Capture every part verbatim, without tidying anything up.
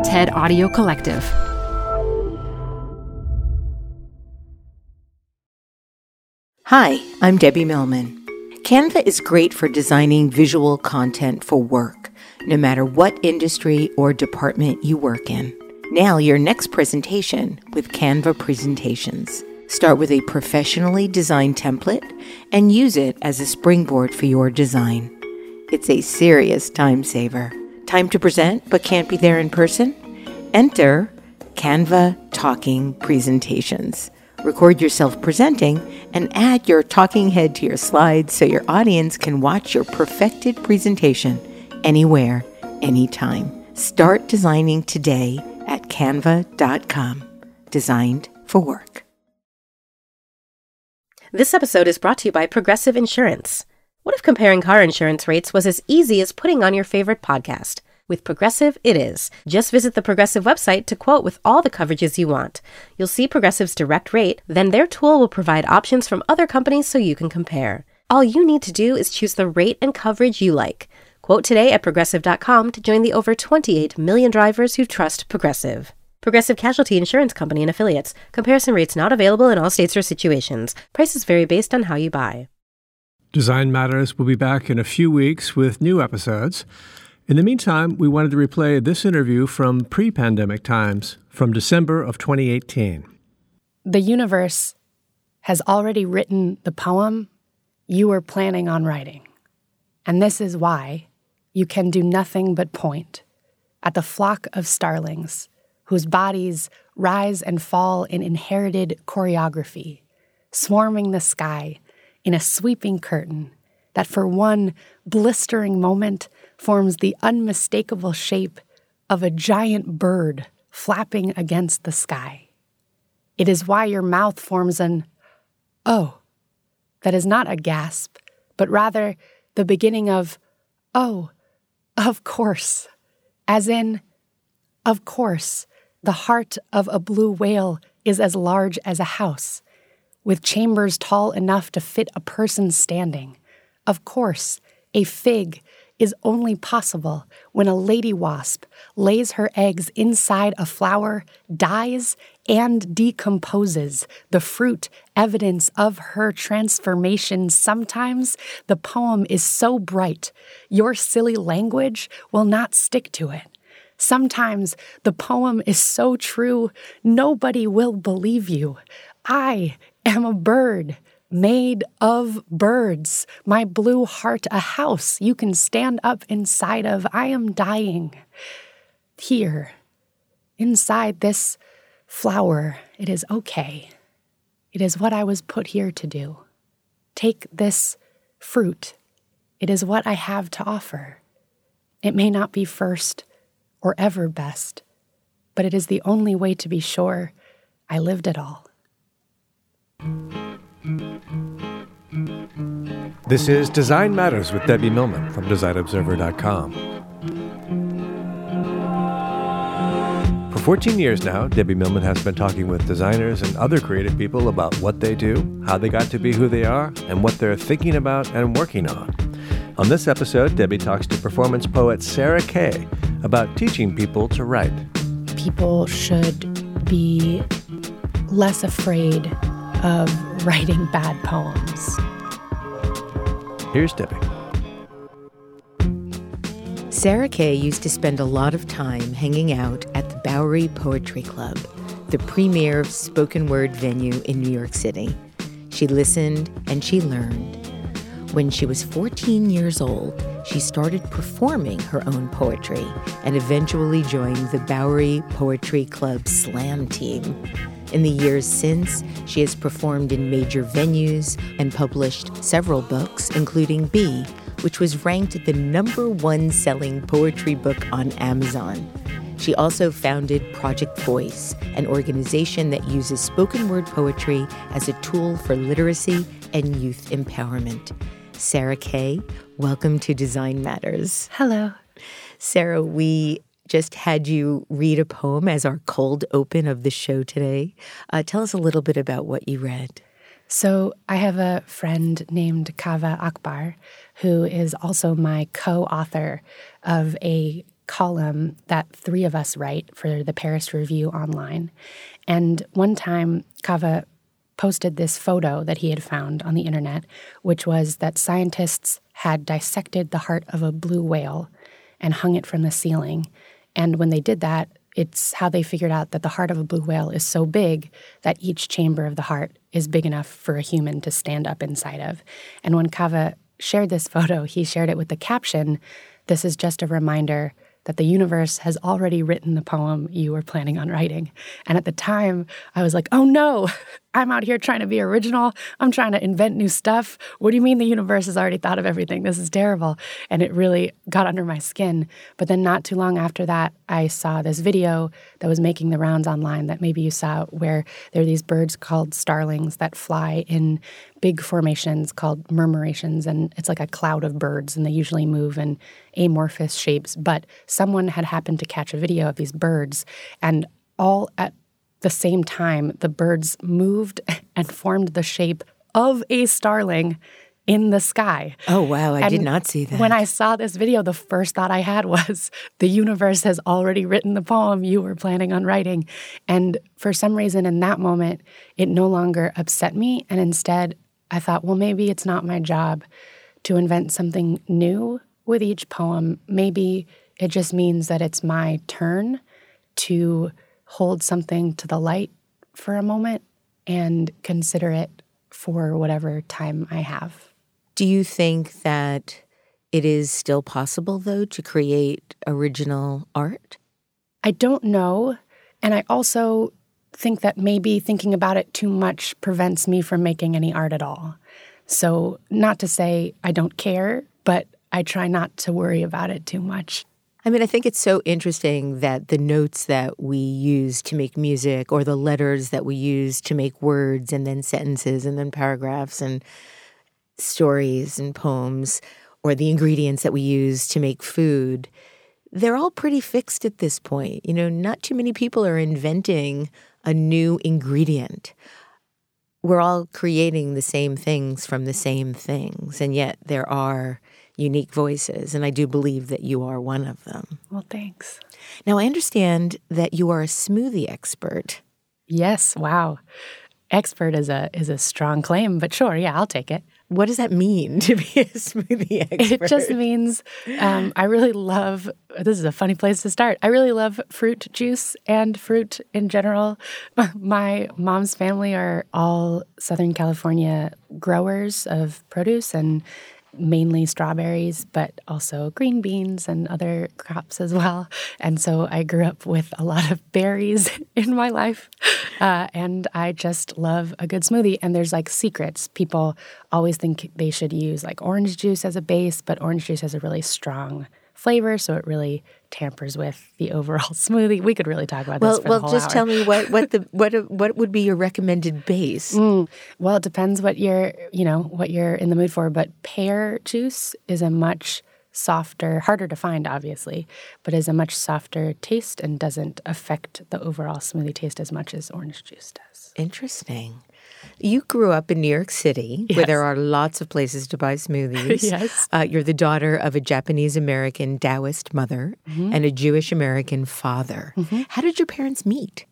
TED Audio Collective. Hi, I'm Debbie Millman. Canva is great for designing visual content for work, no matter what industry or department you work in. Now, your next presentation with Canva Presentations. Start with a professionally designed template and use it as a springboard for your design. It's a serious time saver. Time to present but can't be there in person? Enter Canva Talking Presentations. Record yourself presenting and add your talking head to your slides so your audience can watch your perfected presentation anywhere, anytime. Start designing today at canva dot com. Designed for work. This episode is brought to you by Progressive Insurance. What if comparing car insurance rates was as easy as putting on your favorite podcast? With Progressive, it is. Just visit the Progressive website to quote with all the coverages you want. You'll see Progressive's direct rate, then their tool will provide options from other companies so you can compare. All you need to do is choose the rate and coverage you like. Quote today at progressive dot com to join the over twenty-eight million drivers who trust Progressive. Progressive Casualty Insurance Company and Affiliates. Comparison rates not available in all states or situations. Prices vary based on how you buy. Design Matters will be back in a few weeks with new episodes. In the meantime, we wanted to replay this interview from pre-pandemic times, from December of twenty eighteen. The universe has already written the poem you were planning on writing. And this is why you can do nothing but point at the flock of starlings whose bodies rise and fall in inherited choreography, swarming the sky in a sweeping curtain that for one blistering moment forms the unmistakable shape of a giant bird flapping against the sky. It is why your mouth forms an "oh" that is not a gasp, but rather the beginning of "oh, of course," as in, of course, the heart of a blue whale is as large as a house, with chambers tall enough to fit a person standing. Of course, a fig is only possible when a lady wasp lays her eggs inside a flower, dies, and decomposes, the fruit evidence of her transformation. Sometimes the poem is so bright, your silly language will not stick to it. Sometimes the poem is so true, nobody will believe you. I am a bird made of birds. My blue heart, a house you can stand up inside of. I am dying. Here, inside this flower, it is okay. It is what I was put here to do. Take this fruit. It is what I have to offer. It may not be first or ever best, but it is the only way to be sure I lived it all. This is Design Matters with Debbie Millman from design observer dot com. For fourteen years now, Debbie Millman has been talking with designers and other creative people about what they do, how they got to be who they are, and what they're thinking about and working on. On this episode, Debbie talks to performance poet Sarah Kay about teaching people to write. People should be less afraid of writing bad poems. Here's Debbie. Sarah Kay used to spend a lot of time hanging out at the Bowery Poetry Club, the premier spoken word venue in New York City. She listened and she learned. When she was fourteen years old, she started performing her own poetry and eventually joined the Bowery Poetry Club Slam team. In the years since, she has performed in major venues and published several books, including B, which was ranked the number one selling poetry book on Amazon. She also founded Project Voice, an organization that uses spoken word poetry as a tool for literacy and youth empowerment. Sarah Kay, welcome to Design Matters. Hello. Sarah, we just had you read a poem as our cold open of the show today. Uh, tell us a little bit about what you read. So I have a friend named Kaveh Akbar, who is also my co-author of a column that three of us write for the Paris Review online. And one time, Kaveh posted this photo that he had found on the internet, which was that scientists had dissected the heart of a blue whale and hung it from the ceiling. And when they did that, it's how they figured out that the heart of a blue whale is so big that each chamber of the heart is big enough for a human to stand up inside of. And when Kaveh shared this photo, he shared it with the caption, "This is just a reminder that the universe has already written the poem you were planning on writing." And at the time, I was like, oh no, I'm out here trying to be original. I'm trying to invent new stuff. What do you mean the universe has already thought of everything? This is terrible. And it really got under my skin. But then not too long after that, I saw this video that was making the rounds online that maybe you saw, where there are these birds called starlings that fly in big formations called murmurations. And it's like a cloud of birds, and they usually move in amorphous shapes. But someone had happened to catch a video of these birds, and all at the same time, the birds moved and formed the shape of a starling in the sky. Oh, wow. I and did not see that. When I saw this video, the first thought I had was, the universe has already written the poem you were planning on writing. And for some reason in that moment, it no longer upset me. And instead, I thought, well, maybe it's not my job to invent something new with each poem. Maybe it just means that it's my turn to hold something to the light for a moment and consider it for whatever time I have. Do you think that it is still possible, though, to create original art? I don't know. And I also think that maybe thinking about it too much prevents me from making any art at all. So not to say I don't care, but I try not to worry about it too much. I mean, I think it's so interesting that the notes that we use to make music, or the letters that we use to make words and then sentences and then paragraphs and stories and poems, or the ingredients that we use to make food, they're all pretty fixed at this point. You know, not too many people are inventing a new ingredient. We're all creating the same things from the same things, and yet there are unique voices, and I do believe that you are one of them. Well, thanks. Now, I understand that you are a smoothie expert. Yes, wow. Expert is a is a strong claim, but sure, yeah, I'll take it. What does that mean, to be a smoothie expert? It just means um, I really love, this is a funny place to start, I really love fruit juice and fruit in general. My mom's family are all Southern California growers of produce, and mainly strawberries, but also green beans and other crops as well. And so I grew up with a lot of berries in my life. Uh, and I just love a good smoothie. And there's like secrets. People always think they should use like orange juice as a base, but orange juice has a really strong flavor, so it really tampers with the overall smoothie. We could really talk about well, this for well, the whole just hour. tell me what what the what what would be your recommended base? Mm, well, it depends what you're you know what you're in the mood for. But pear juice is a much softer, harder to find, obviously, but is a much softer taste and doesn't affect the overall smoothie taste as much as orange juice does. Interesting. You grew up in New York City, Yes. where there are lots of places to buy smoothies. Yes. Uh, you're the daughter of a Japanese-American Taoist mother Mm-hmm. and a Jewish-American father. Mm-hmm. How did your parents meet?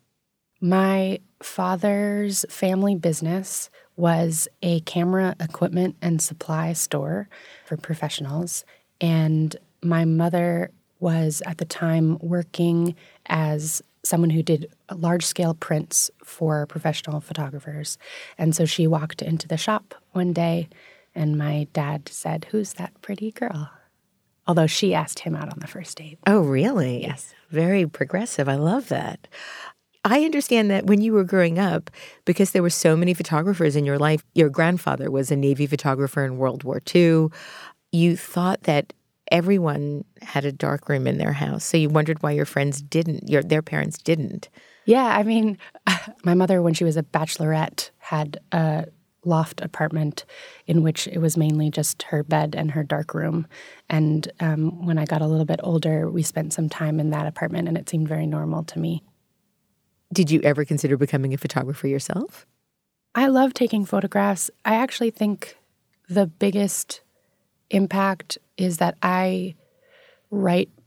My father's family business was a camera equipment and supply store for professionals. And my mother was at the time working as someone who did large-scale prints for professional photographers. And so she walked into the shop one day, and my dad said, "Who's that pretty girl?" Although she asked him out on the first date. Oh, really? Yes. Very progressive. I love that. I understand that when you were growing up, because there were so many photographers in your life, your grandfather was a Navy photographer in World War Two, you thought that everyone had a darkroom in their house. So you wondered why your friends didn't, your their parents didn't. Yeah, I mean, my mother, when she was a bachelorette, had a loft apartment in which it was mainly just her bed and her dark room. And um, when I got a little bit older, we spent some time in that apartment, and it seemed very normal to me. Did you ever consider becoming a photographer yourself? I love taking photographs. I actually think the biggest impact is that I write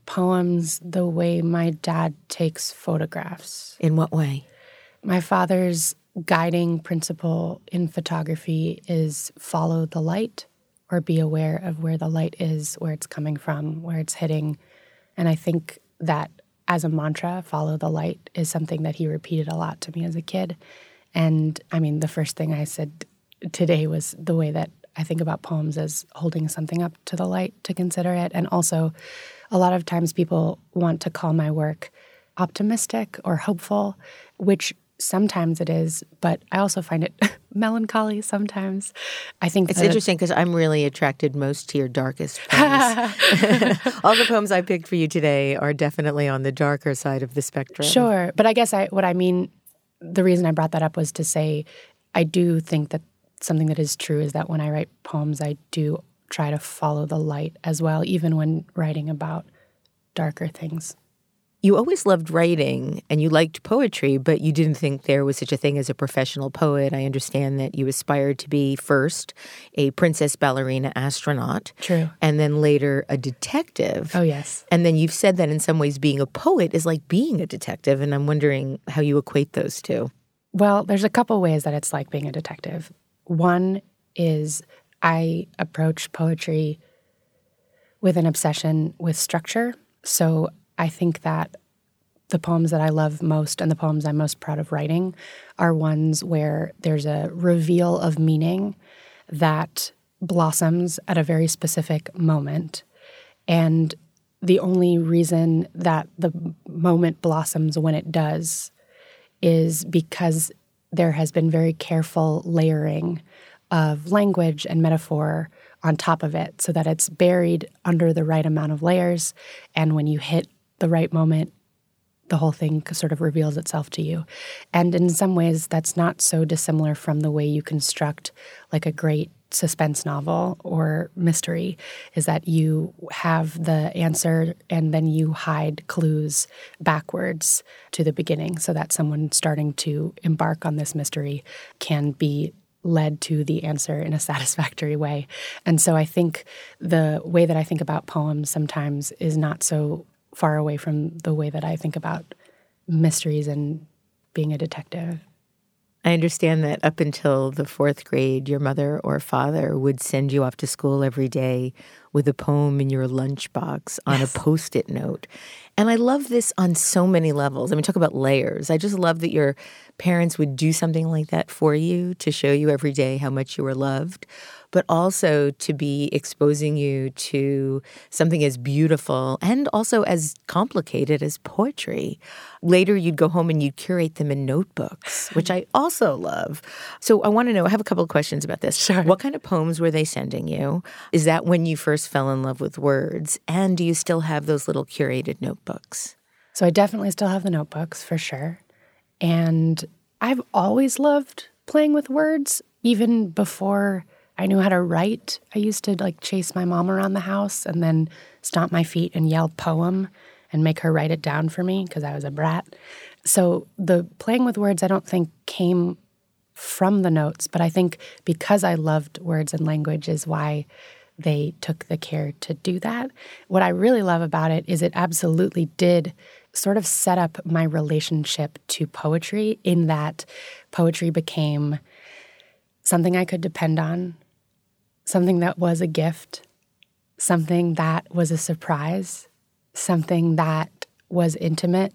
poems the way my dad takes photographs. In what way? My father's guiding principle in photography is follow the light, or be aware of where the light is, where it's coming from, where it's hitting. And I think that as a mantra, follow the light, is something that he repeated a lot to me as a kid. And I mean, the first thing I said today was the way that I think about poems as holding something up to the light to consider it. And also, a lot of times people want to call my work optimistic or hopeful, which sometimes it is, but I also find it melancholy sometimes. I think it's that interesting because I'm really attracted most to your darkest poems. All the poems I picked for you today are definitely on the darker side of the spectrum. Sure, but I guess I what I mean, the reason I brought that up was to say I do think that something that is true is that when I write poems, I do try to follow the light as well, even when writing about darker things. You always loved writing and you liked poetry, but you didn't think there was such a thing as a professional poet. I understand that you aspired to be first a princess ballerina astronaut. True. And then later a detective. Oh, yes. And then you've said that in some ways being a poet is like being a detective, and I'm wondering how you equate those two. Well, there's a couple ways that it's like being a detective. One is I approach poetry with an obsession with structure. So I think that the poems that I love most and the poems I'm most proud of writing are ones where there's a reveal of meaning that blossoms at a very specific moment. And the only reason that the moment blossoms when it does is because there has been very careful layering of language and metaphor on top of it so that it's buried under the right amount of layers. And when you hit the right moment, the whole thing sort of reveals itself to you. And in some ways, that's not so dissimilar from the way you construct like a great suspense novel or mystery, is that you have the answer and then you hide clues backwards to the beginning so that someone starting to embark on this mystery can be led to the answer in a satisfactory way. And so I think the way that I think about poems sometimes is not so far away from the way that I think about mysteries and being a detective. I understand that up until the fourth grade, your mother or father would send you off to school every day with a poem in your lunchbox on yes. a Post-it note. And I love this on so many levels. I mean, talk about layers. I just love that your parents would do something like that for you to show you every day how much you were loved, but also to be exposing you to something as beautiful and also as complicated as poetry. Later, you'd go home and you'd curate them in notebooks, which I also love. So I want to know, I have a couple of questions about this. Sure. What kind of poems were they sending you? Is that when you first fell in love with words? And do you still have those little curated notebooks? So I definitely still have the notebooks, for sure. And I've always loved playing with words, even before I knew how to write. I used to like chase my mom around the house and then stomp my feet and yell poem and make her write it down for me because I was a brat. So the playing with words I don't think came from the notes, but I think because I loved words and language is why they took the care to do that. What I really love about it is it absolutely did sort of set up my relationship to poetry, in that poetry became something I could depend on, something that was a gift, something that was a surprise, something that was intimate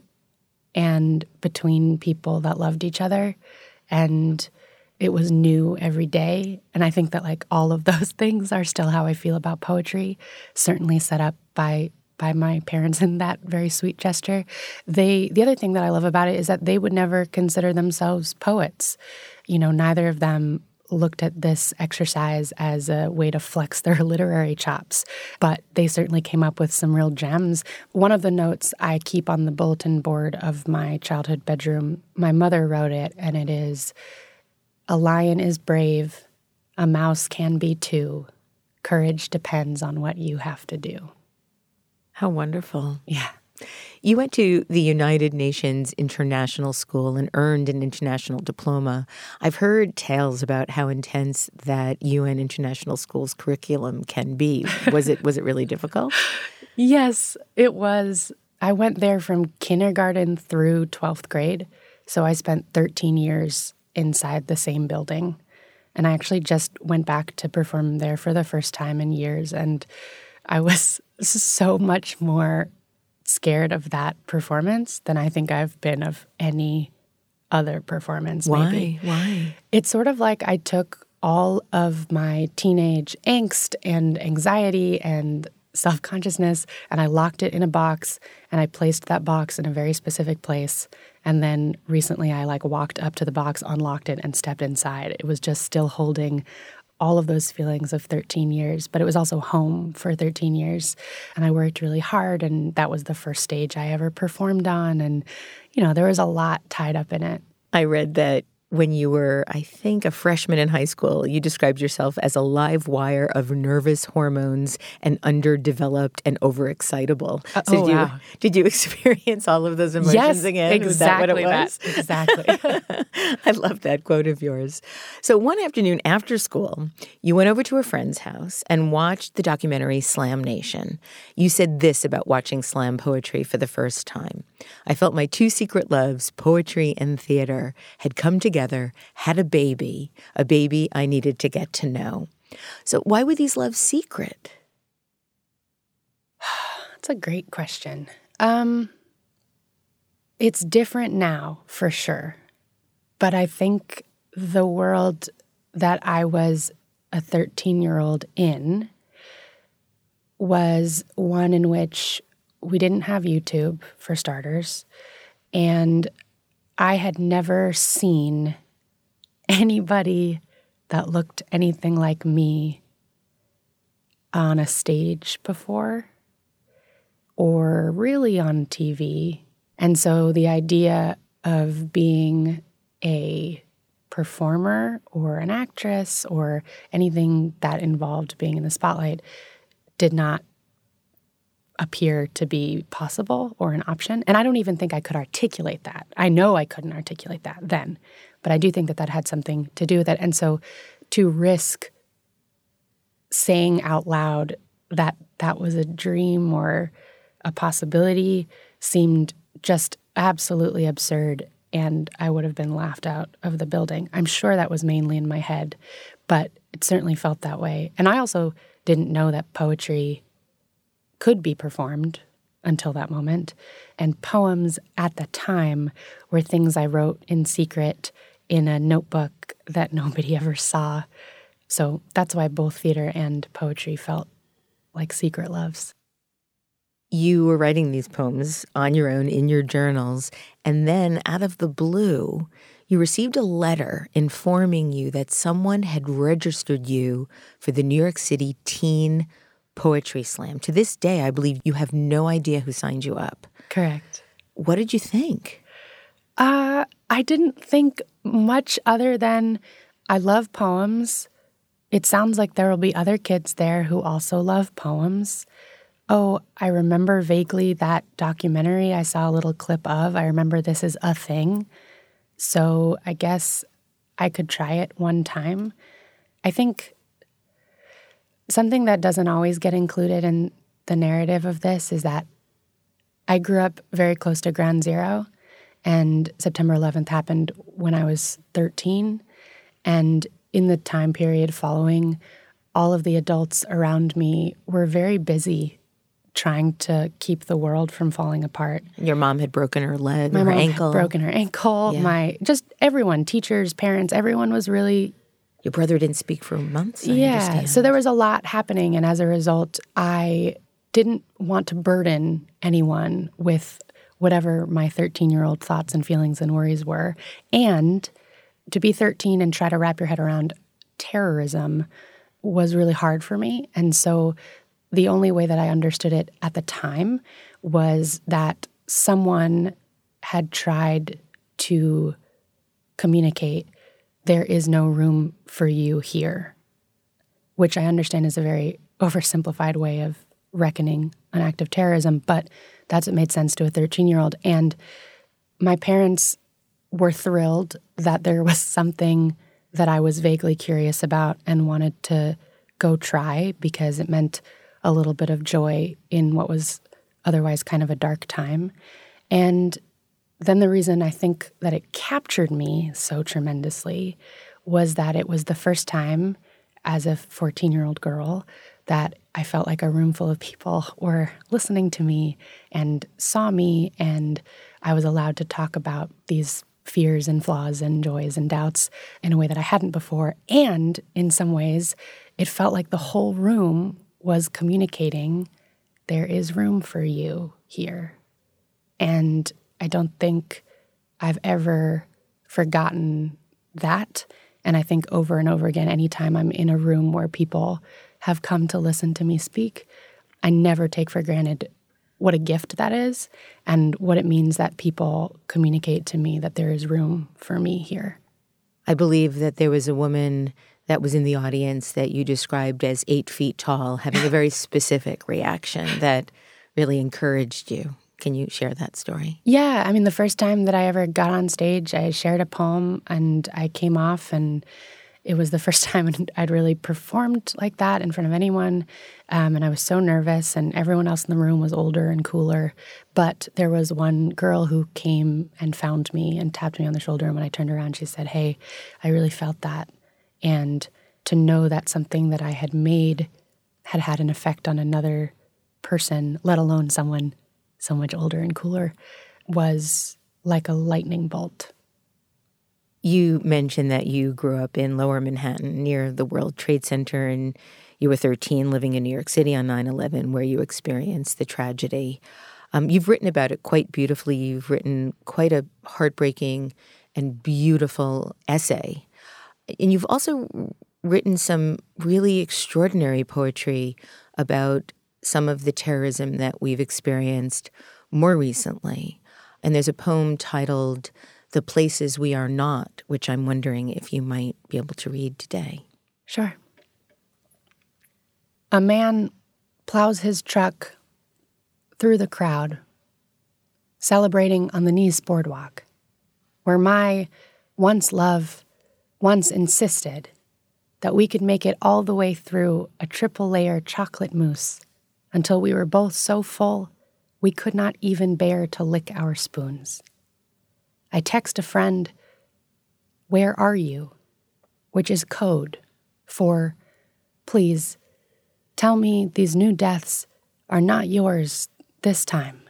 and between people that loved each other. And it was new every day. And I think that like all of those things are still how I feel about poetry, certainly set up by by my parents in that very sweet gesture. They the other thing that I love about it is that they would never consider themselves poets. You know, neither of them looked at this exercise as a way to flex their literary chops, but they certainly came up with some real gems. One of the notes I keep on the bulletin board of my childhood bedroom, my mother wrote it, and it is, "A lion is brave, a mouse can be too. Courage depends on what you have to do." How wonderful. Yeah. You went to the United Nations International School and earned an international diploma. I've heard tales about how intense that U N International School's curriculum can be. Was it was it really difficult? Yes, it was. I went there from kindergarten through twelfth grade. So I spent thirteen years inside the same building. And I actually just went back to perform there for the first time in years. And I was so much more scared of that performance than I think I've been of any other performance. Why? Maybe. Why? It's sort of like I took all of my teenage angst and anxiety and self-consciousness, and I locked it in a box, and I placed that box in a very specific place. And then recently I like walked up to the box, unlocked it, and stepped inside. It was just still holding all of those feelings of thirteen years, but it was also home for thirteen years. And I worked really hard, and that was the first stage I ever performed on. And, you know, there was a lot tied up in it. I read that when you were, I think, a freshman in high school, you described yourself as a live wire of nervous hormones and underdeveloped and overexcitable. Uh, so oh, did, wow. you, did you experience all of those emotions yes, again? exactly Was that what it was? That. Exactly. I love that quote of yours. So one afternoon after school, you went over to a friend's house and watched the documentary Slam Nation. You said this about watching slam poetry for the first time. I felt my two secret loves, poetry and theater, had come together. Had a baby, a baby I needed to get to know. So why were these loves secret? That's a great question. Um, it's different now, for sure. But I think the world that I was a thirteen-year-old in was one in which we didn't have YouTube, for starters, and I had never seen anybody that looked anything like me on a stage before or really on T V. And so the idea of being a performer or an actress or anything that involved being in the spotlight did not appear to be possible or an option. And I don't even think I could articulate that. I know I couldn't articulate that then, but I do think that that had something to do with it. And so to risk saying out loud that that was a dream or a possibility seemed just absolutely absurd, and I would have been laughed out of the building. I'm sure that was mainly in my head, but it certainly felt that way. And I also didn't know that poetry could be performed until that moment. And poems at the time were things I wrote in secret in a notebook that nobody ever saw. So that's why both theater and poetry felt like secret loves. You were writing these poems on your own in your journals, and then out of the blue, you received a letter informing you that someone had registered you for the New York City Teen Poetry Slam. To this day, I believe you have no idea who signed you up. Correct. What did you think? Uh, I didn't think much other than I love poems. It sounds like there will be other kids there who also love poems. Oh, I remember vaguely that documentary I saw a little clip of. I remember this is a thing. So I guess I could try it one time. I think something that doesn't always get included in the narrative of this is that I grew up very close to Ground Zero, and September eleventh happened when I was thirteen. And in the time period following, all of the adults around me were very busy trying to keep the world from falling apart. Your mom had broken her leg My or her mom ankle. had broken her ankle. Yeah. My just everyone, teachers, parents, everyone was really Your brother didn't speak for months, I yeah. understand. So there was a lot happening, and as a result, I didn't want to burden anyone with whatever my thirteen-year-old thoughts and feelings and worries were. And to be thirteen and try to wrap your head around terrorism was really hard for me. And so the only way that I understood it at the time was that someone had tried to communicate, there is no room for you here, which I understand is a very oversimplified way of reckoning an act of terrorism, but that's what made sense to a thirteen-year-old. And my parents were thrilled that there was something that I was vaguely curious about and wanted to go try, because it meant a little bit of joy in what was otherwise kind of a dark time. And then the reason I think that it captured me so tremendously was that it was the first time as a fourteen-year-old girl that I felt like a room full of people were listening to me and saw me, and I was allowed to talk about these fears and flaws and joys and doubts in a way that I hadn't before. And in some ways, it felt like the whole room was communicating, there is room for you here. And I don't think I've ever forgotten that. And I think over and over again, anytime I'm in a room where people have come to listen to me speak, I never take for granted what a gift that is and what it means that people communicate to me that there is room for me here. I believe that there was a woman that was in the audience that you described as eight feet tall, having a very specific reaction that really encouraged you. Can you share that story? Yeah. I mean, the first time that I ever got on stage, I shared a poem and I came off, and it was the first time I'd really performed like that in front of anyone. Um, and I was so nervous, and everyone else in the room was older and cooler. But there was one girl who came and found me and tapped me on the shoulder. And when I turned around, she said, "Hey, I really felt that." And to know that something that I had made had had an effect on another person, let alone someone so much older and cooler, was like a lightning bolt. You mentioned that you grew up in Lower Manhattan near the World Trade Center, and you were thirteen living in New York City on nine eleven, where you experienced the tragedy. Um, you've written about it quite beautifully. You've written quite a heartbreaking and beautiful essay. And you've also written some really extraordinary poetry about some of the terrorism that we've experienced more recently. And there's a poem titled "The Places We Are Not," which I'm wondering if you might be able to read today. Sure. A man plows his truck through the crowd, celebrating on the Nice boardwalk, where my once love once insisted that we could make it all the way through a triple-layer chocolate mousse until we were both so full we could not even bear to lick our spoons. I text a friend, "Where are you?" which is code for, "Please, tell me these new deaths are not yours this time."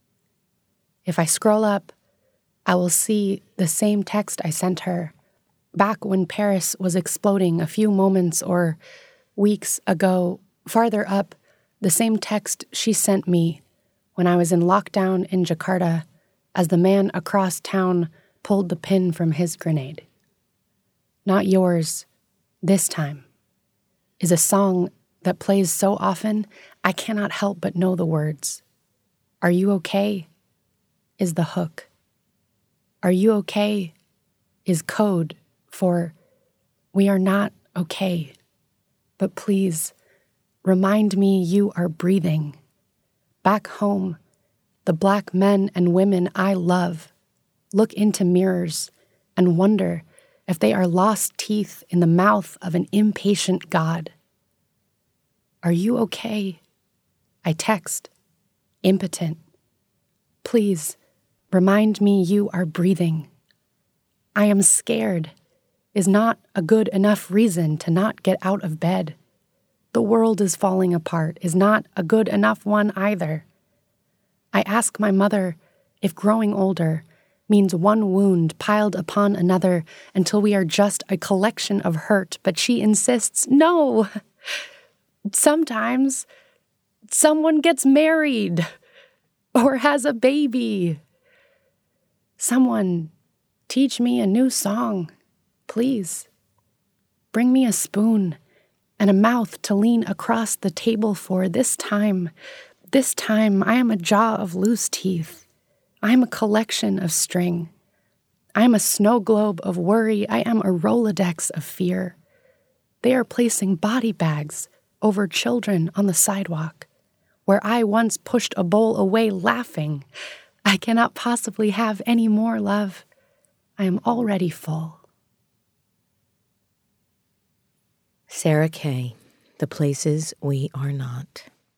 If I scroll up, I will see the same text I sent her back when Paris was exploding a few moments or weeks ago. Farther up, the same text she sent me when I was in lockdown in Jakarta as the man across town pulled the pin from his grenade. Not yours this time is a song that plays so often I cannot help but know the words. Are you okay is the hook. Are you okay is code for we are not okay, but please remind me you are breathing. Back home, the black men and women I love look into mirrors and wonder if they are lost teeth in the mouth of an impatient God. Are you okay? I text, impotent. Please remind me you are breathing. I am scared is not a good enough reason to not get out of bed. The world is falling apart is not a good enough one either. I ask my mother if growing older means one wound piled upon another until we are just a collection of hurt, but she insists, no. Sometimes someone gets married or has a baby. Someone teach me a new song, please. Bring me a spoon and a mouth to lean across the table for. This time, this time I am a jaw of loose teeth. I am a collection of string. I am a snow globe of worry. I am a Rolodex of fear. They are placing body bags over children on the sidewalk, where I once pushed a bowl away laughing. I cannot possibly have any more love. I am already full. Sarah Kay, The Places We Are Not.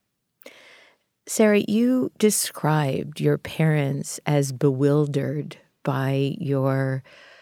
Sarah, you described your parents as bewildered by your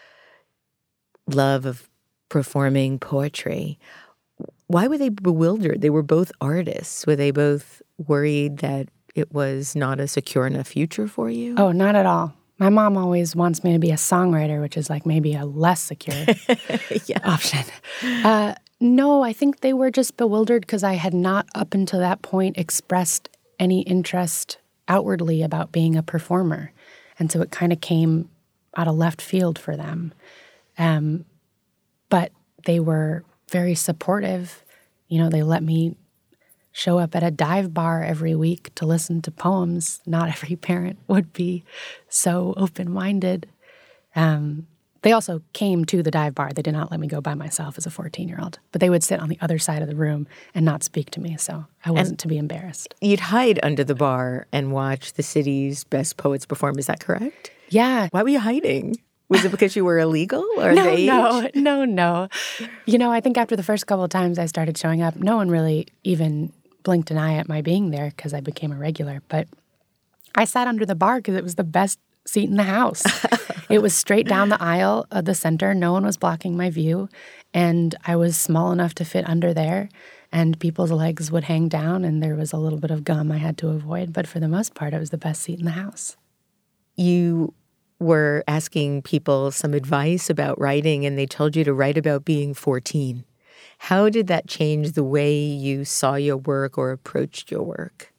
love of performing poetry. Why were they bewildered? They were both artists. Were they both worried that it was not a secure enough future for you? Oh, not at all. My mom always wants me to be a songwriter, which is like maybe a less secure yeah. option. Uh, no, I think they were just bewildered because I had not up until that point expressed any interest outwardly about being a performer. And so it kind of came out of left field for them. Um, but they were very supportive. You know, they let me show up at a dive bar every week to listen to poems. Not every parent would be so open-minded. Um, they also came to the dive bar. They did not let me go by myself as a fourteen-year-old. But they would sit on the other side of the room and not speak to me, so I wasn't and to be embarrassed. You'd hide under the bar and watch the city's best poets perform. Is that correct? Yeah. Why were you hiding? Was it because you were illegal or no, the age? No, no, no. You know, I think after the first couple of times I started showing up, no one really even blinked an eye at my being there because I became a regular. But I sat under the bar because it was the best seat in the house. It was straight down the aisle of the center. No one was blocking my view. And I was small enough to fit under there. And people's legs would hang down, and there was a little bit of gum I had to avoid. But for the most part, it was the best seat in the house. You were asking people some advice about writing, and they told you to write about being fourteen. How did that change the way you saw your work or approached your work?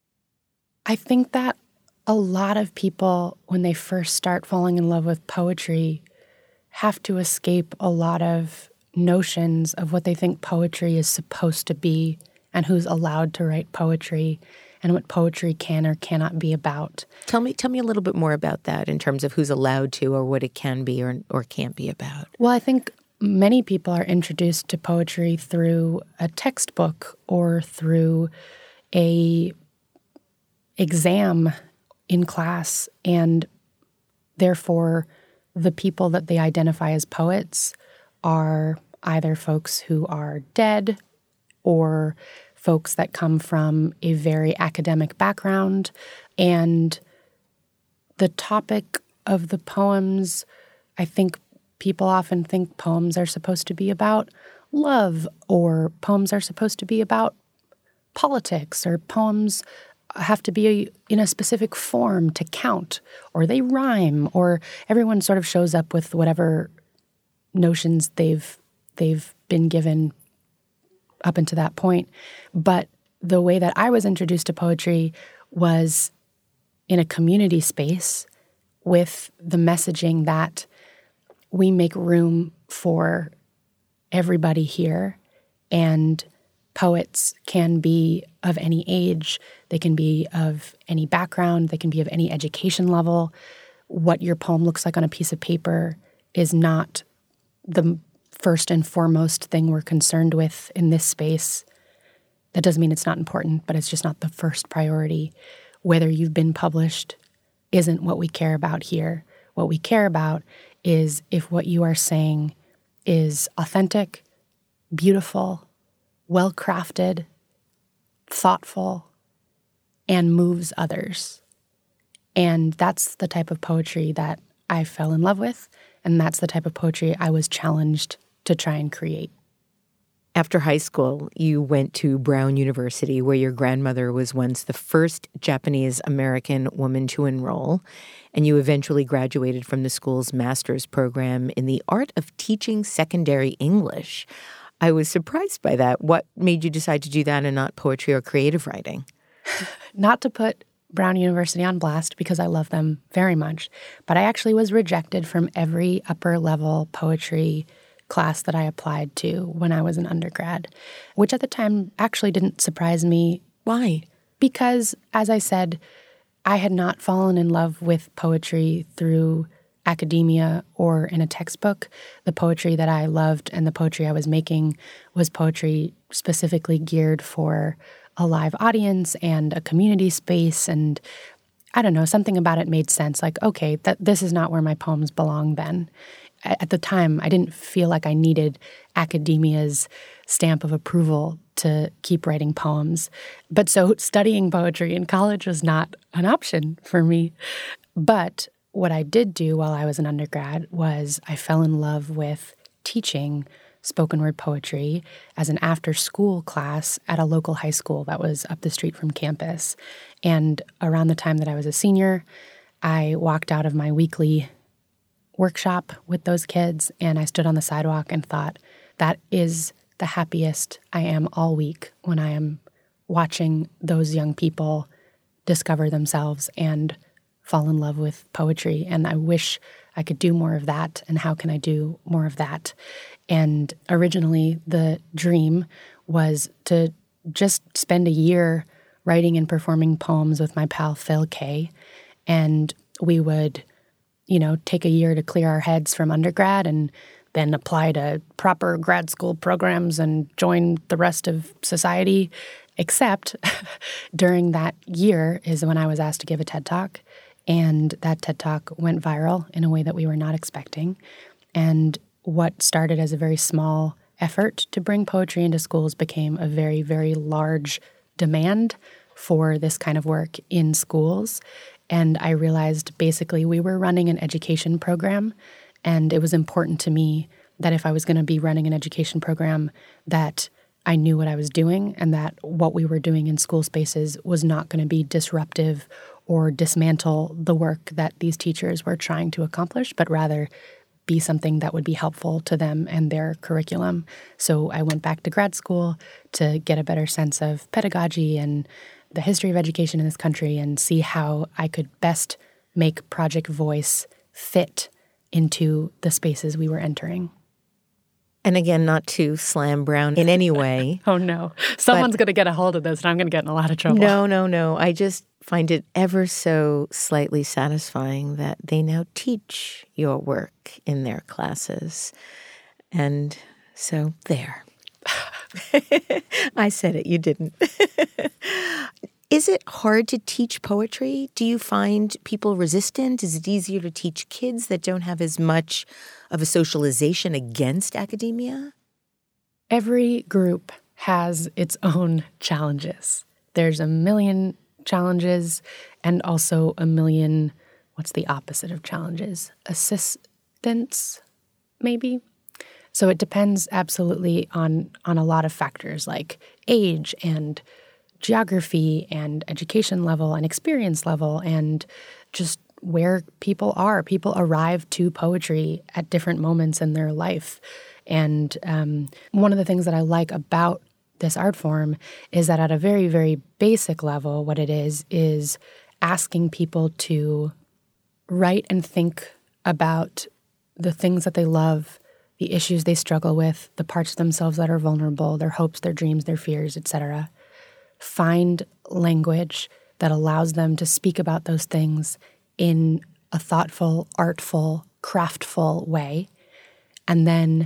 I think that a lot of people, when they first start falling in love with poetry, have to escape a lot of notions of what they think poetry is supposed to be and who's allowed to write poetry and what poetry can or cannot be about. Tell me tell me a little bit more about that in terms of who's allowed to or what it can be or or can't be about. Well, I think many people are introduced to poetry through a textbook or through a exam in class, and therefore the people that they identify as poets are either folks who are dead or folks that come from a very academic background. And the topic of the poems, I think people often think poems are supposed to be about love, or poems are supposed to be about politics, or poems have to be in a specific form to count, or they rhyme, or everyone sort of shows up with whatever notions they've they've been given up until that point. But the way that I was introduced to poetry was in a community space with the messaging that we make room for everybody here, and poets can be of any age, they can be of any background, they can be of any education level. What your poem looks like on a piece of paper is not the first and foremost thing we're concerned with in this space. That doesn't mean it's not important, but it's just not the first priority. Whether you've been published isn't what we care about here. What we care about is if what you are saying is authentic, beautiful, well-crafted, thoughtful, and moves others. And that's the type of poetry that I fell in love with, and that's the type of poetry I was challenged to try and create. After high school, you went to Brown University, where your grandmother was once the first Japanese-American woman to enroll, and you eventually graduated from the school's master's program in the art of teaching secondary English. I was surprised by that. What made you decide to do that and not poetry or creative writing? Not to put Brown University on blast, because I love them very much, but I actually was rejected from every upper-level poetry class that I applied to when I was an undergrad, which at the time actually didn't surprise me. Why? Because, as I said, I had not fallen in love with poetry through academia or in a textbook. The poetry that I loved and the poetry I was making was poetry specifically geared for a live audience and a community space. And I don't know, something about it made sense. Like, okay, that this is not where my poems belong then. At the time, I didn't feel like I needed academia's stamp of approval to keep writing poems. But so studying poetry in college was not an option for me. But what I did do while I was an undergrad was I fell in love with teaching spoken word poetry as an after-school class at a local high school that was up the street from campus. And around the time that I was a senior, I walked out of my weekly workshop with those kids, and I stood on the sidewalk and thought, that is the happiest I am all week when I am watching those young people discover themselves and fall in love with poetry. And I wish I could do more of that. And how can I do more of that? And originally, the dream was to just spend a year writing and performing poems with my pal Phil Kay. And we would, you know, take a year to clear our heads from undergrad and then apply to proper grad school programs and join the rest of society. Except during that year is when I was asked to give a TED Talk. And that TED Talk went viral in a way that we were not expecting. And what started as a very small effort to bring poetry into schools became a very, very large demand for this kind of work in schools. And I realized basically we were running an education program, and it was important to me that if I was going to be running an education program, that I knew what I was doing and that what we were doing in school spaces was not going to be disruptive or dismantle the work that these teachers were trying to accomplish, but rather be something that would be helpful to them and their curriculum. So I went back to grad school to get a better sense of pedagogy and the history of education in this country and see how I could best make Project Voice fit into the spaces we were entering. And again, not to slam Brown in any way. Oh, no. Someone's going to get a hold of this, and I'm going to get in a lot of trouble. No, no, no. I just find it ever so slightly satisfying that they now teach your work in their classes. And so there. I said it, you didn't. Is it hard to teach poetry? Do you find people resistant? Is it easier to teach kids that don't have as much of a socialization against academia? Every group has its own challenges. There's a million challenges and also a million, what's the opposite of challenges? Assistance, maybe? So it depends absolutely on, on a lot of factors like age and geography and education level and experience level and just where people are. People arrive to poetry at different moments in their life. And um, one of the things that I like about this art form is that at a very, very basic level, what it is, is asking people to write and think about the things that they love, the issues they struggle with, the parts of themselves that are vulnerable, their hopes, their dreams, their fears, et cetera. Find language that allows them to speak about those things in a thoughtful, artful, craftful way, and then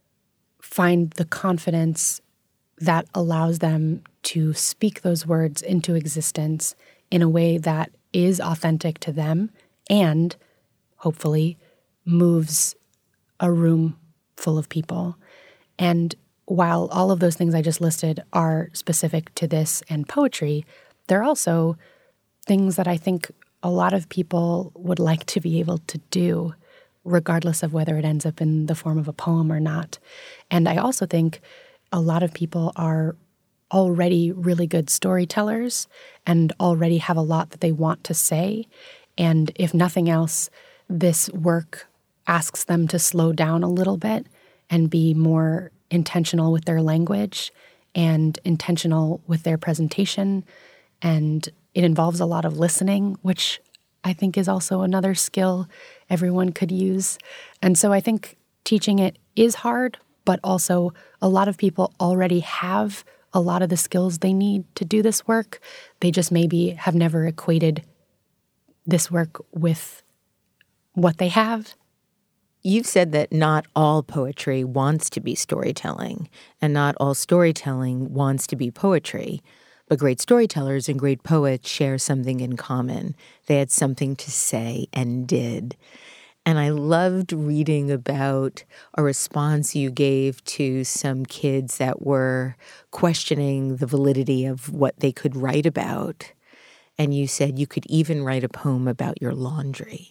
find the confidence that allows them to speak those words into existence in a way that is authentic to them and, hopefully, moves a room full of people. And while all of those things I just listed are specific to this and poetry, they're also things that I think a lot of people would like to be able to do, regardless of whether it ends up in the form of a poem or not. And I also think a lot of people are already really good storytellers and already have a lot that they want to say. And if nothing else, this work asks them to slow down a little bit and be more intentional with their language and intentional with their presentation. And it involves a lot of listening, which I think is also another skill everyone could use. And so I think teaching it is hard, but also a lot of people already have a lot of the skills they need to do this work. They just maybe have never equated this work with what they have. You've said that not all poetry wants to be storytelling, and not all storytelling wants to be poetry. But great storytellers and great poets share something in common. They had something to say and did. And I loved reading about a response you gave to some kids that were questioning the validity of what they could write about. And you said you could even write a poem about your laundry.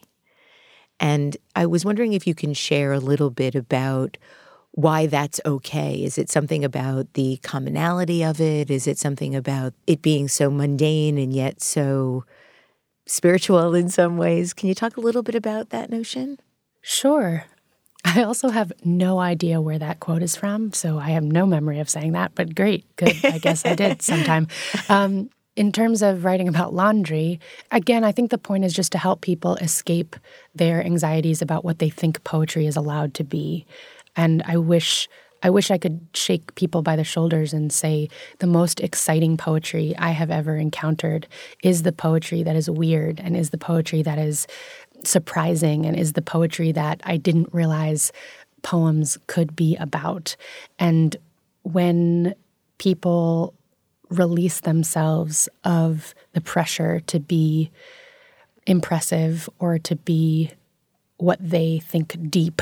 And I was wondering if you can share a little bit about why that's okay. Is it something about the commonality of it? Is it something about it being so mundane and yet so spiritual in some ways? Can you talk a little bit about that notion? Sure. I also have no idea where that quote is from, so I have no memory of saying that, but great. Good. I guess I did sometime. Um, in terms of writing about laundry, again, I think the point is just to help people escape their anxieties about what they think poetry is allowed to be. And I wish I wish I could shake people by the shoulders and say the most exciting poetry I have ever encountered is the poetry that is weird and is the poetry that is surprising and is the poetry that I didn't realize poems could be about. And when people release themselves of the pressure to be impressive or to be what they think deep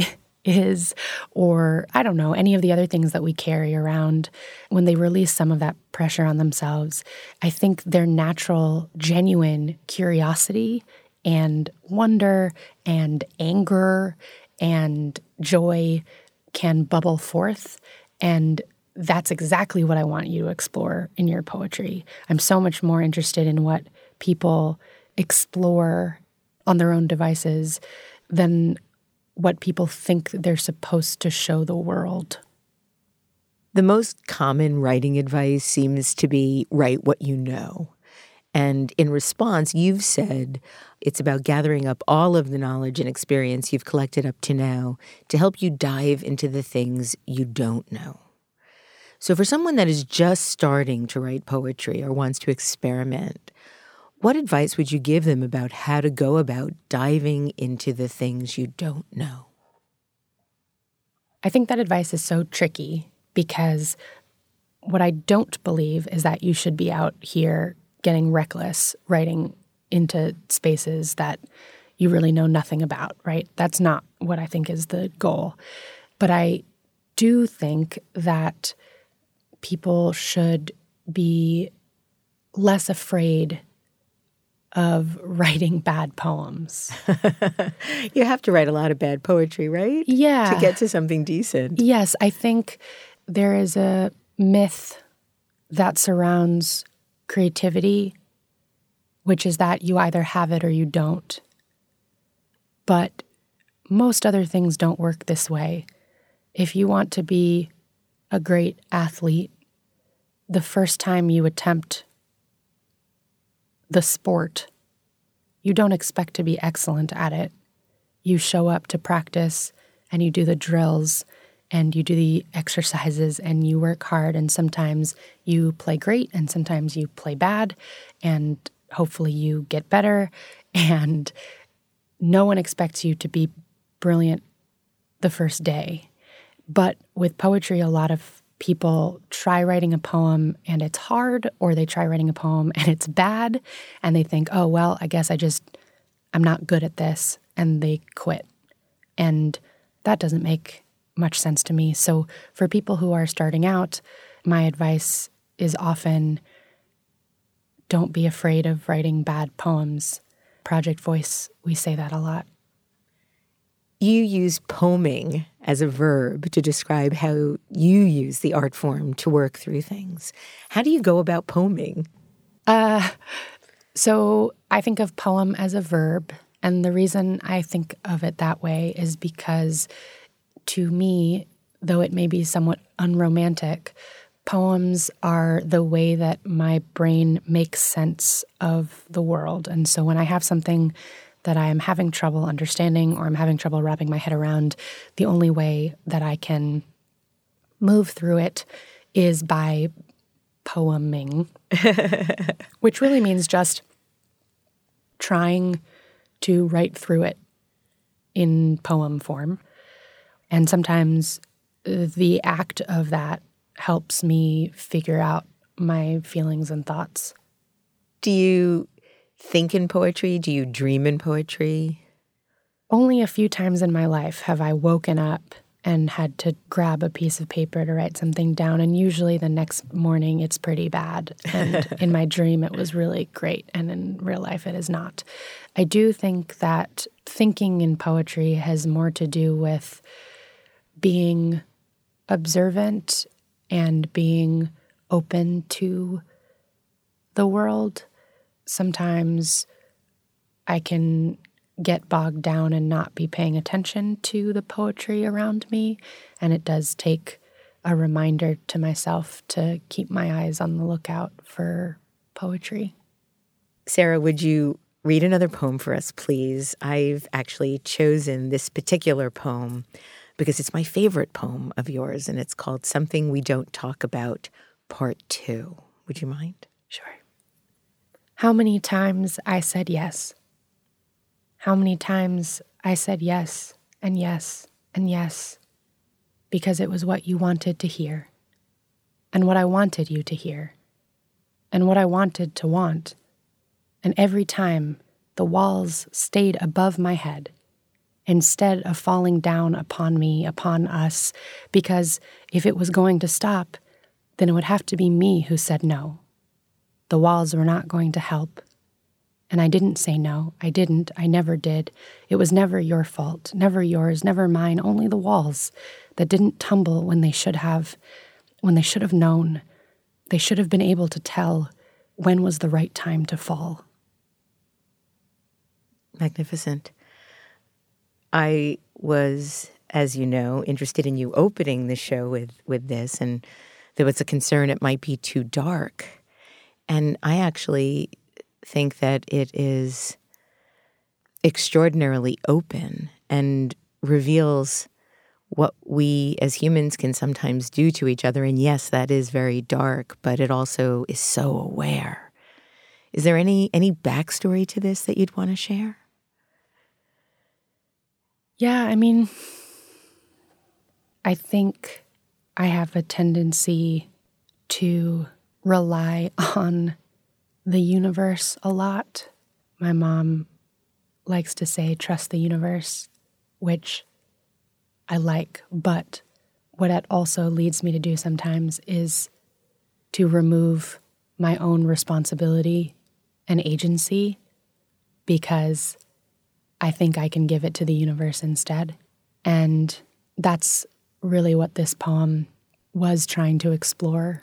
is, or I don't know, any of the other things that we carry around, when they release some of that pressure on themselves, I think their natural, genuine curiosity and wonder and anger and joy can bubble forth. And that's exactly what I want you to explore in your poetry. I'm so much more interested in what people explore on their own devices than what people think they're supposed to show the world. The most common writing advice seems to be write what you know. And in response, you've said it's about gathering up all of the knowledge and experience you've collected up to now to help you dive into the things you don't know. So for someone that is just starting to write poetry or wants to experiment, what advice would you give them about how to go about diving into the things you don't know? I think that advice is so tricky because what I don't believe is that you should be out here getting reckless, writing into spaces that you really know nothing about, right? That's not what I think is the goal. But I do think that people should be less afraid of writing bad poems. You have to write a lot of bad poetry, right? Yeah. To get to something decent. Yes, I think there is a myth that surrounds creativity, which is that you either have it or you don't. But most other things don't work this way. If you want to be a great athlete, the first time you attempt the sport, you don't expect to be excellent at it. You show up to practice and you do the drills and you do the exercises and you work hard, and sometimes you play great and sometimes you play bad, and hopefully you get better, and no one expects you to be brilliant the first day. But with poetry, a lot of people try writing a poem and it's hard, or they try writing a poem and it's bad, and they think, oh, well, I guess I just, I'm not good at this, and they quit. And that doesn't make much sense to me. So for people who are starting out, my advice is often don't be afraid of writing bad poems. Project Voice, we say that a lot. You use poeming as a verb to describe how you use the art form to work through things. How do you go about poeming? Uh, so I think of poem as a verb, and the reason I think of it that way is because to me, though it may be somewhat unromantic, poems are the way that my brain makes sense of the world. And so when I have something that I am having trouble understanding or I'm having trouble wrapping my head around, the only way that I can move through it is by poeming, which really means just trying to write through it in poem form. And sometimes the act of that helps me figure out my feelings and thoughts. Do you think in poetry? Do you dream in poetry? only a few times in my life have I woken up and had to grab a piece of paper to write something down. And usually the next morning it's pretty bad. And in my dream it was really great. And in real life it is not. I do think that thinking in poetry has more to do with being observant and being open to the world. Sometimes I can get bogged down and not be paying attention to the poetry around me. And it does take a reminder to myself to keep my eyes on the lookout for poetry. Sarah, would you read another poem for us, please? I've actually chosen this particular poem because it's my favorite poem of yours, and it's called Something We Don't Talk About, Part Two. Would you mind? Sure. How many times I said yes. How many times I said yes and yes and yes because it was what you wanted to hear and what I wanted you to hear and what I wanted to want. And every time the walls stayed above my head instead of falling down upon me, upon us, because if it was going to stop, then it would have to be me who said no. The walls were not going to help. And I didn't say no. I didn't. I never did. It was never your fault, never yours, never mine, only the walls that didn't tumble when they should have, when they should have known. They should have been able to tell when was the right time to fall. Magnificent. I was, as you know, interested in you opening the show with, with this, and there was a concern it might be too dark. And I actually think that it is extraordinarily open and reveals what we as humans can sometimes do to each other. And yes, that is very dark, but it also is so aware. Is there any any backstory to this that you'd want to share? Yeah, I mean, I think I have a tendency to rely on the universe a lot. My mom likes to say, trust the universe, which I like, but what that also leads me to do sometimes is to remove my own responsibility and agency because I think I can give it to the universe instead. And that's really what this poem was trying to explore,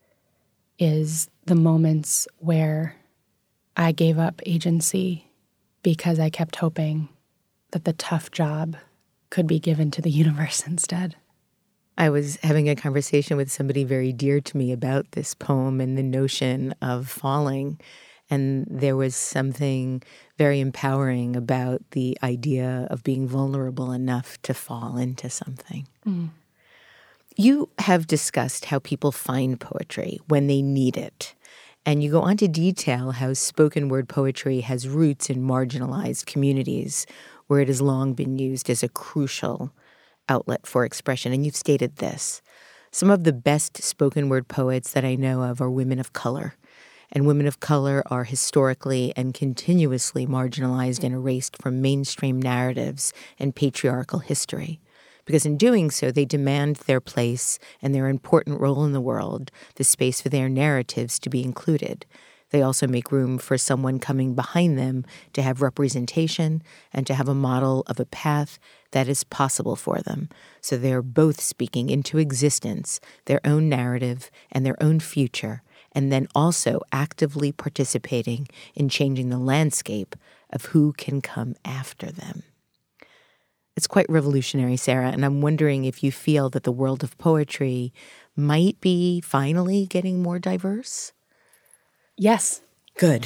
is the moments where I gave up agency because I kept hoping that the tough job could be given to the universe instead. I was having a conversation with somebody very dear to me about this poem and the notion of falling, and there was something very empowering about the idea of being vulnerable enough to fall into something. Mm. You have discussed how people find poetry when they need it, and you go on to detail how spoken word poetry has roots in marginalized communities where it has long been used as a crucial outlet for expression. And you've stated this: some of the best spoken word poets that I know of are women of color, and women of color are historically and continuously marginalized and erased from mainstream narratives and patriarchal history. Because in doing so, they demand their place and their important role in the world, the space for their narratives to be included. They also make room for someone coming behind them to have representation and to have a model of a path that is possible for them. So they're both speaking into existence their own narrative and their own future, and then also actively participating in changing the landscape of who can come after them. It's quite revolutionary, Sarah, and I'm wondering if you feel that the world of poetry might be finally getting more diverse? Yes. Good.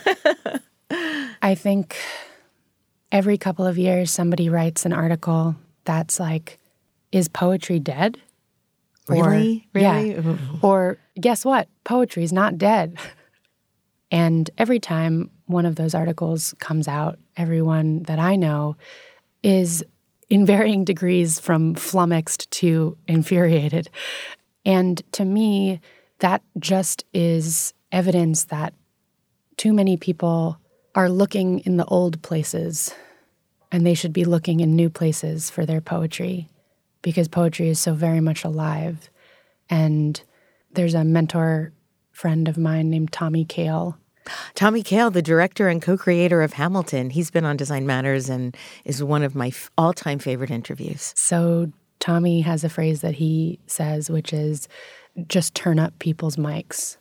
I think every couple of years somebody writes an article that's like, is poetry dead? Really? Or, really? Yeah. Or guess what? Poetry's not dead. And every time one of those articles comes out, everyone that I know is in varying degrees from flummoxed to infuriated. And to me, that just is evidence that too many people are looking in the old places and they should be looking in new places for their poetry because poetry is so very much alive. And there's a mentor friend of mine named Tommy Kail. Tommy Kail, the director and co-creator of Hamilton. He's been on Design Matters and is one of my f- all-time favorite interviews. So Tommy has a phrase that he says, which is just turn up people's mics.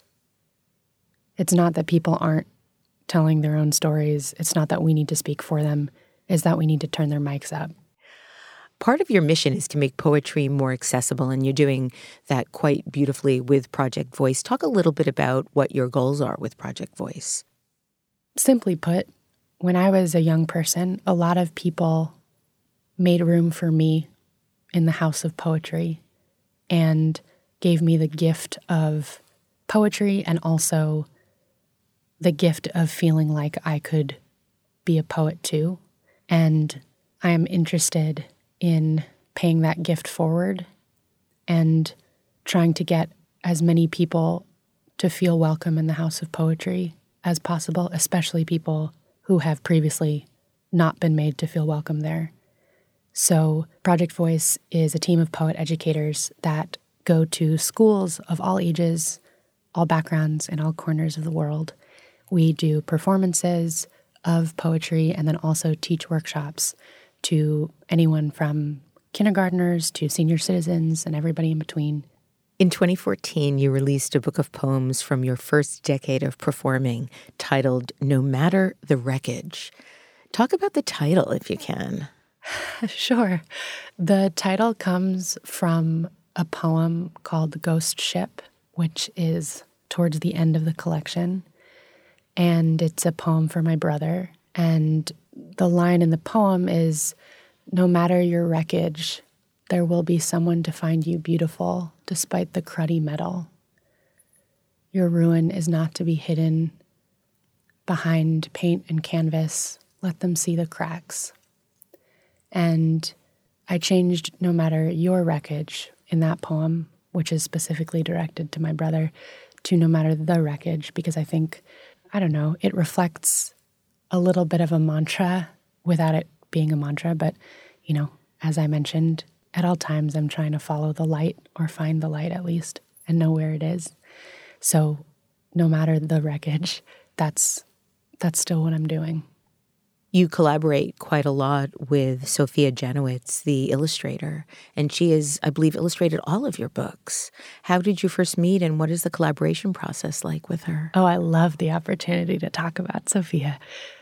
It's not that people aren't telling their own stories. It's not that we need to speak for them. It's that we need to turn their mics up. Part of your mission is to make poetry more accessible, and you're doing that quite beautifully with Project Voice. Talk a little bit about what your goals are with Project Voice. Simply put, when I was a young person, a lot of people made room for me in the house of poetry and gave me the gift of poetry and also the gift of feeling like I could be a poet too. And I am interested in paying that gift forward and trying to get as many people to feel welcome in the house of poetry as possible, especially people who have previously not been made to feel welcome there. So Project Voice is a team of poet educators that go to schools of all ages, all backgrounds, in all corners of the world. We do performances of poetry and then also teach workshops to anyone from kindergartners to senior citizens and everybody in between. In twenty fourteen, you released a book of poems from your first decade of performing titled No Matter the Wreckage. Talk about the title if you can. Sure. The title comes from a poem called The Ghost Ship, which is towards the end of the collection. And it's a poem for my brother. And the line in the poem is, no matter your wreckage, there will be someone to find you beautiful despite the cruddy metal. Your ruin is not to be hidden behind paint and canvas. Let them see the cracks. And I changed no matter your wreckage in that poem, which is specifically directed to my brother, to no matter the wreckage, because I think, I don't know, it reflects a little bit of a mantra without it being a mantra. But, you know, as I mentioned, at all times I'm trying to follow the light or find the light at least and know where it is. So no matter the wreckage, that's that's still what I'm doing. You collaborate quite a lot with Sophia Janowitz, the illustrator, and she has, I believe, illustrated all of your books. How did you first meet, and what is the collaboration process like with her? Oh, I love the opportunity to talk about Sophia.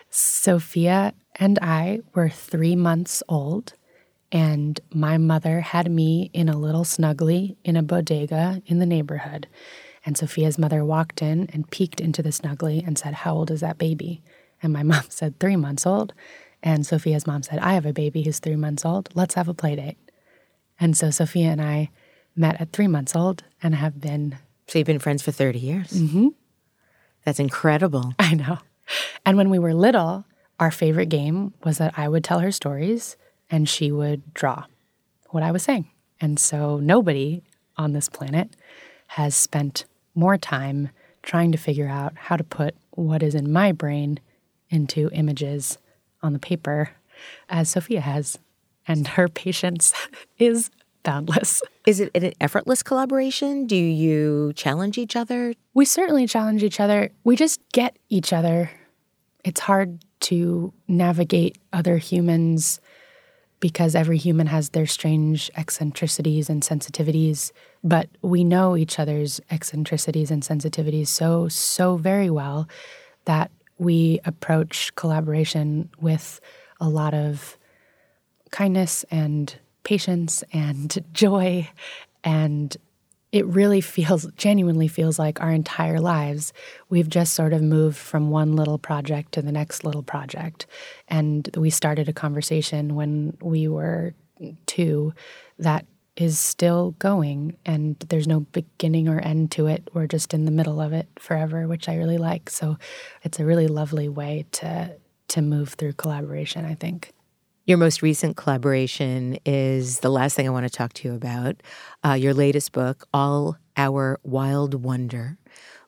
Sophia and I were three months old, and my mother had me in a little snuggly in a bodega in the neighborhood. And Sophia's mother walked in and peeked into the snuggly and said, "How old is that baby?" And my mom said, three months old. And Sophia's mom said, "I have a baby who's three months old. Let's have a play date." And so Sophia and I met at three months old and have been... So you've been friends for thirty years? Mm-hmm. That's incredible. I know. And when we were little, our favorite game was that I would tell her stories and she would draw what I was saying. And so nobody on this planet has spent more time trying to figure out how to put what is in my brain into images on the paper as Sophia has. And her patience is boundless. Is it an effortless collaboration? Do you challenge each other? We certainly challenge each other. We just get each other. It's hard to navigate other humans because every human has their strange eccentricities and sensitivities, but we know each other's eccentricities and sensitivities so, so very well that we approach collaboration with a lot of kindness and patience and joy, and it really feels, genuinely feels like our entire lives, we've just sort of moved from one little project to the next little project. And we started a conversation when we were two that is still going, and there's no beginning or end to it. We're just in the middle of it forever, which I really like. So it's a really lovely way to to move through collaboration, I think. Your most recent collaboration is the last thing I want to talk to you about. Uh, your latest book, All Our Wild Wonder,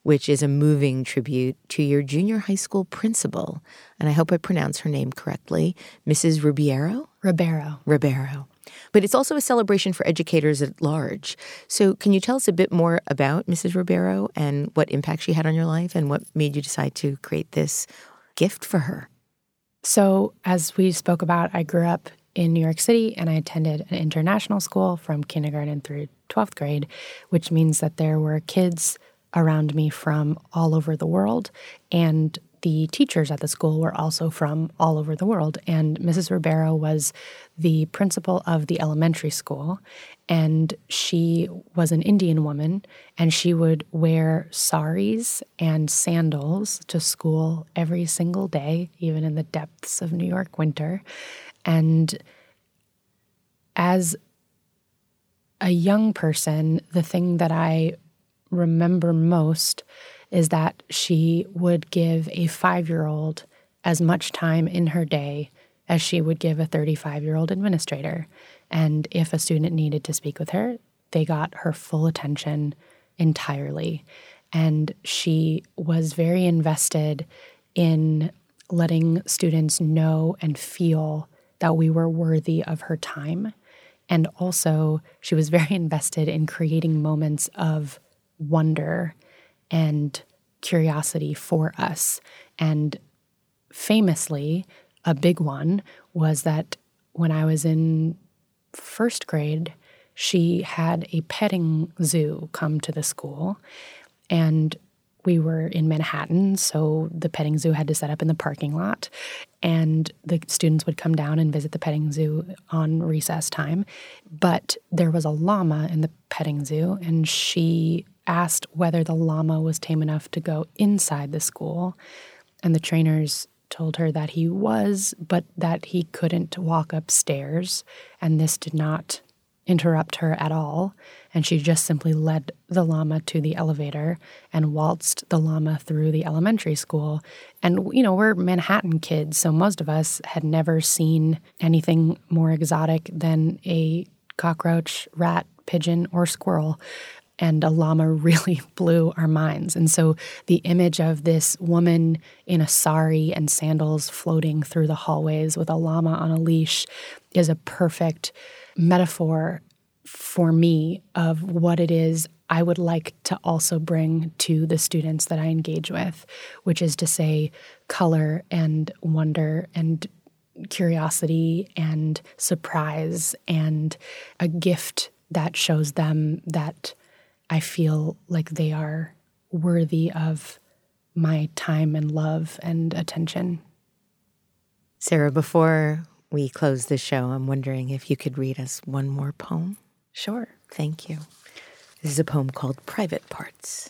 which is a moving tribute to your junior high school principal. And I hope I pronounce her name correctly, Missus Ribeiro? Ribeiro. Ribeiro. But it's also a celebration for educators at large. So can you tell us a bit more about Missus Ribeiro and what impact she had on your life and what made you decide to create this gift for her? So as we spoke about, I grew up in New York City and I attended an international school from kindergarten through twelfth grade, which means that there were kids around me from all over the world, and the teachers at the school were also from all over the world. And Missus Ribeiro was the principal of the elementary school, and she was an Indian woman, and she would wear saris and sandals to school every single day, even in the depths of New York winter. And as a young person, the thing that I remember most is that she would give a five-year-old as much time in her day as she would give a thirty-five-year-old administrator. And if a student needed to speak with her, they got her full attention entirely. And she was very invested in letting students know and feel that we were worthy of her time. And also, she was very invested in creating moments of wonder and curiosity for us. And famously, a big one was that when I was in first grade, she had a petting zoo come to the school. And we were in Manhattan, so the petting zoo had to set up in the parking lot. And the students would come down and visit the petting zoo on recess time. But there was a llama in the petting zoo, and she asked whether the llama was tame enough to go inside the school. And the trainers told her that he was, but that he couldn't walk upstairs. And this did not interrupt her at all. And she just simply led the llama to the elevator and waltzed the llama through the elementary school. And, you know, we're Manhattan kids, so most of us had never seen anything more exotic than a cockroach, rat, pigeon, or squirrel. And a llama really blew our minds. And so the image of this woman in a sari and sandals floating through the hallways with a llama on a leash is a perfect metaphor for me of what it is I would like to also bring to the students that I engage with, which is to say color and wonder and curiosity and surprise and a gift that shows them that I feel like they are worthy of my time and love and attention. Sarah, before we close the show, I'm wondering if you could read us one more poem. Sure. Thank you. This is a poem called Private Parts.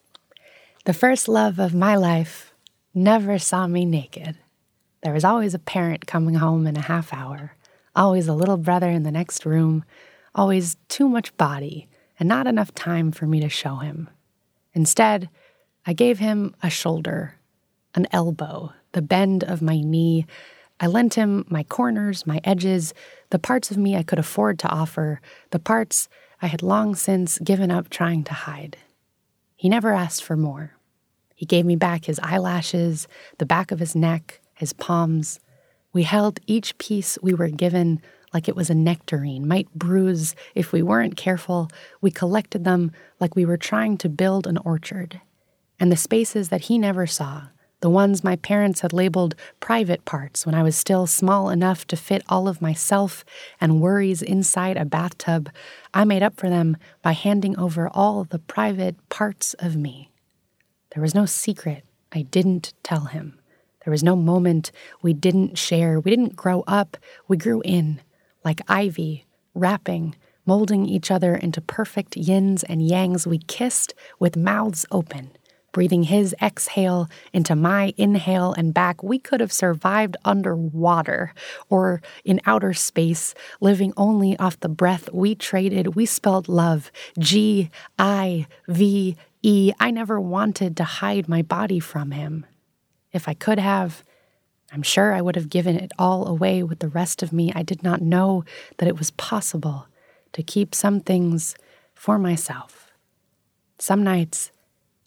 The first love of my life never saw me naked. There was always a parent coming home in a half hour, always a little brother in the next room, always too much body and not enough time for me to show him. Instead, I gave him a shoulder, an elbow, the bend of my knee. I lent him my corners, my edges, the parts of me I could afford to offer, the parts I had long since given up trying to hide. He never asked for more. He gave me back his eyelashes, the back of his neck, his palms. We held each piece we were given like it was a nectarine, might bruise if we weren't careful. We collected them like we were trying to build an orchard. And the spaces that he never saw, the ones my parents had labeled private parts when I was still small enough to fit all of myself and worries inside a bathtub, I made up for them by handing over all the private parts of me. There was no secret I didn't tell him. There was no moment we didn't share. We didn't grow up. We grew in, like ivy, wrapping, molding each other into perfect yins and yangs. We kissed with mouths open, breathing his exhale into my inhale and back. We could have survived underwater or in outer space, living only off the breath we traded. We spelled love, G I V E. I never wanted to hide my body from him. If I could have, I'm sure I would have given it all away with the rest of me. I did not know that it was possible to keep some things for myself. Some nights,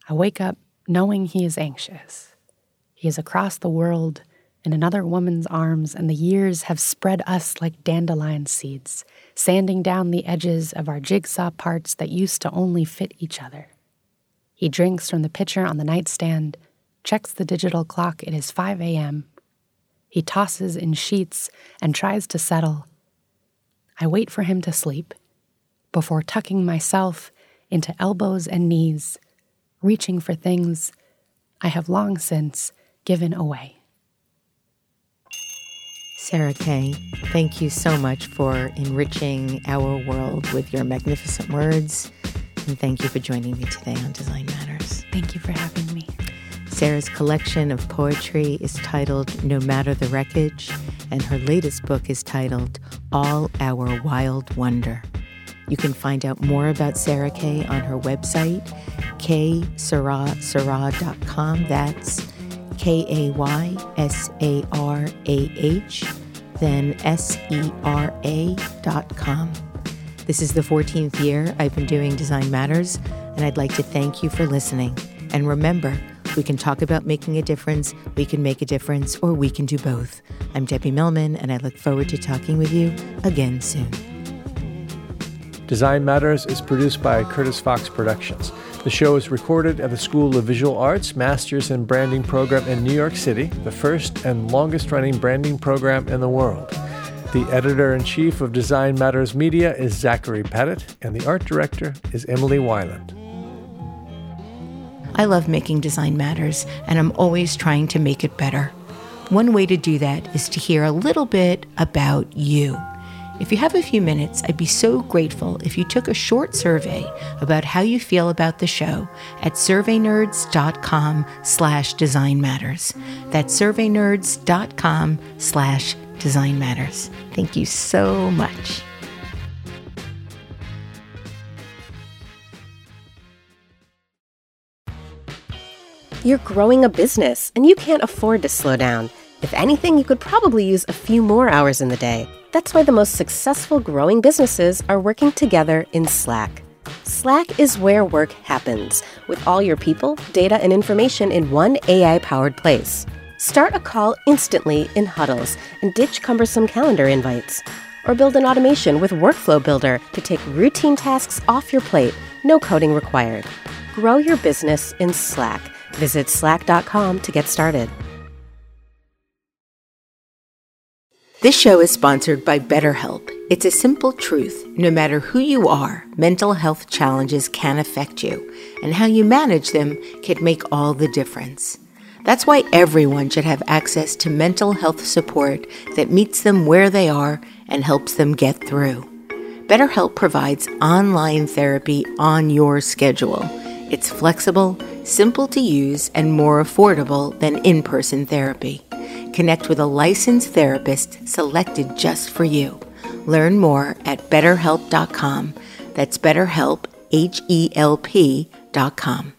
I wake up knowing he is anxious. He is across the world in another woman's arms, and the years have spread us like dandelion seeds, sanding down the edges of our jigsaw parts that used to only fit each other. He drinks from the pitcher on the nightstand, checks the digital clock. It is five a.m. He tosses in sheets and tries to settle. I wait for him to sleep before tucking myself into elbows and knees, reaching for things I have long since given away. Sarah Kay, thank you so much for enriching our world with your magnificent words. And thank you for joining me today on Design Matters. Thank you for having me. Sarah's collection of poetry is titled No Matter the Wreckage, and her latest book is titled All Our Wild Wonder. You can find out more about Sarah Kay on her website, kay sarah sarah dot com. That's K A Y S A R A H, then S E R A dot com. This is the fourteenth year I've been doing Design Matters, and I'd like to thank you for listening. And remember, we can talk about making a difference, we can make a difference, or we can do both. I'm Debbie Millman, and I look forward to talking with you again soon. Design Matters is produced by Curtis Fox Productions. The show is recorded at the School of Visual Arts Masters in Branding program in New York City, the first and longest-running branding program in the world. The editor-in-chief of Design Matters Media is Zachary Pettit, and the art director is Emily Weiland. I love making Design Matters, and I'm always trying to make it better. One way to do that is to hear a little bit about you. If you have a few minutes, I'd be so grateful if you took a short survey about how you feel about the show at surveynerds.com slash design matters. That's surveynerds.com slash design matters. Thank you so much. You're growing a business, and you can't afford to slow down. If anything, you could probably use a few more hours in the day. That's why the most successful growing businesses are working together in Slack. Slack is where work happens, with all your people, data, and information in one A I-powered place. Start a call instantly in huddles and ditch cumbersome calendar invites. Or build an automation with Workflow Builder to take routine tasks off your plate, no coding required. Grow your business in Slack. Visit slack dot com to get started. This show is sponsored by BetterHelp. It's a simple truth. No matter who you are, mental health challenges can affect you, and how you manage them can make all the difference. That's why everyone should have access to mental health support that meets them where they are and helps them get through. BetterHelp provides online therapy on your schedule. It's flexible, simple to use, and more affordable than in-person therapy. Connect with a licensed therapist selected just for you. Learn more at better help dot com. That's BetterHelp, H E L P dot com.